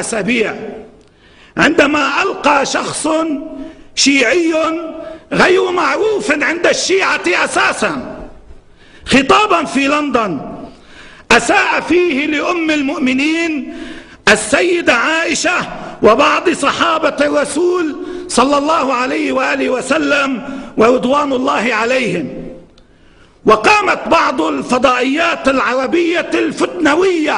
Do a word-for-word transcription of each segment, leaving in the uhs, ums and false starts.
أسابيع عندما ألقى شخص شيعي غير معروف عند الشيعة أساسا خطابا في لندن أساء فيه لأم المؤمنين السيدة عائشة وبعض صحابة الرسول صلى الله عليه وآله وسلم ورضوان الله عليهم. وقامت بعض الفضائيات العربية الفتنوية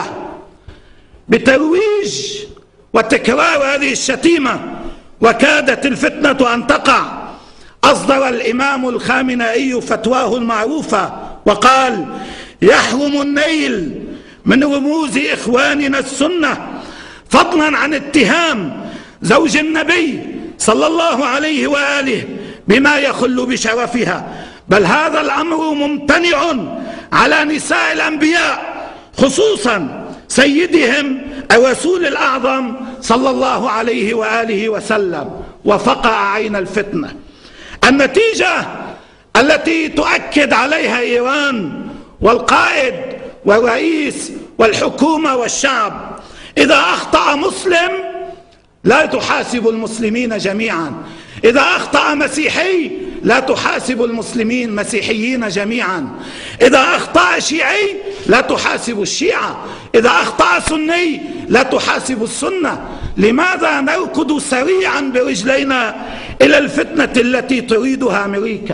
بترويج وتكرار هذه الشتيمة، وكادت الفتنة أن تقع. أصدر الإمام الخامنئي فتواه المعروفة وقال: يحرم النيل من رموز إخواننا السنة، فضلا عن اتهام زوج النبي صلى الله عليه وآله بما يخل بشرفها، بل هذا الأمر ممتنع على نساء الأنبياء خصوصا سيدهم الرسول الأعظم صلى الله عليه وآله وسلم. وفقع عين الفتنة. النتيجة التي تؤكد عليها إيران والقائد والرئيس والحكومة والشعب: إذا أخطأ مسلم لا تحاسب المسلمين جميعا، إذا أخطأ مسيحي لا تحاسب المسلمين مسيحيين جميعا، إذا أخطأ شيعي لا تحاسب الشيعة، إذا أخطأ سني لا تحاسب السنة. لماذا نركض سريعا برجلينا إلى الفتنة التي تريدها أمريكا؟